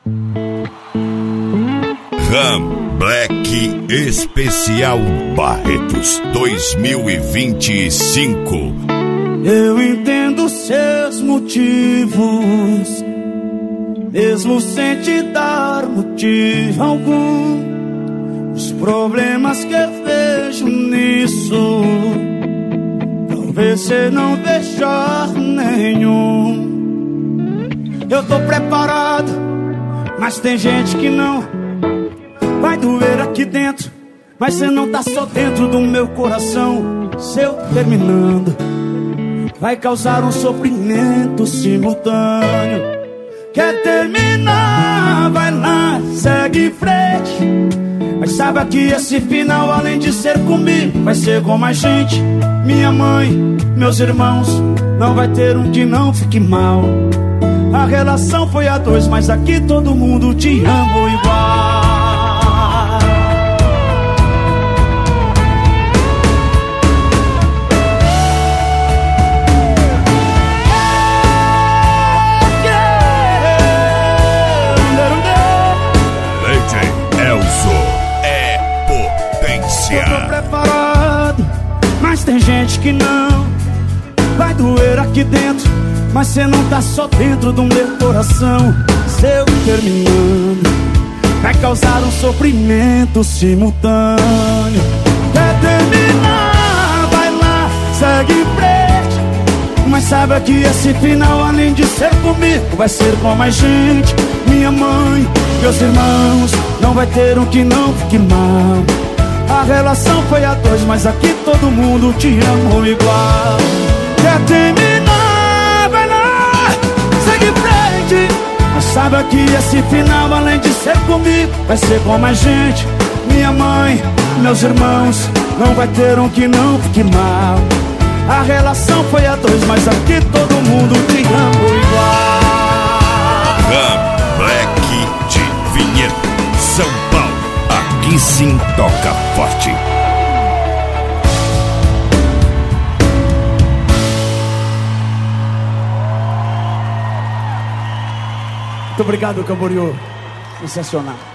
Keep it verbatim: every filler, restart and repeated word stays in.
Ram Black Especial Barretos dois mil e vinte e cinco. Eu entendo seus motivos, mesmo sem te dar motivo algum. Os problemas que eu vejo nisso, talvez você não veja nenhum. Eu tô preparado, mas tem gente que não. Vai doer aqui dentro, mas você não tá só dentro do meu coração. Se eu terminando, vai causar um sofrimento simultâneo. Quer terminar? Vai lá, segue em frente. Mas saiba que esse final, além de ser comigo, vai ser com mais gente. Minha mãe, meus irmãos, não vai ter um que não fique mal. A relação foi a dois, mas aqui todo mundo te ama igual. Eu tô preparado, mas tem gente que não. Vai doer aqui dentro, mas cê não tá só dentro do meu coração. Se eu terminando, vai causar um sofrimento simultâneo. Quer terminar? Vai lá, segue em frente. Mas saiba que esse final, além de ser comigo, vai ser com mais gente. Minha mãe, meus irmãos, não vai ter um que não fique mal. A relação foi a dois, mas aqui todo mundo te ama igual. Quer terminar? Vai lá, segue em frente. Mas saiba que esse final, além de ser comigo, vai ser com mais gente. Minha mãe, meus irmãos, não vai ter um que não fique mal. A relação foi a dois, mas aqui todo mundo te ama igual. Ram Black de Vinhedo, São Paulo. Aqui sim toca forte. Muito obrigado, Camboriú. Sensacional.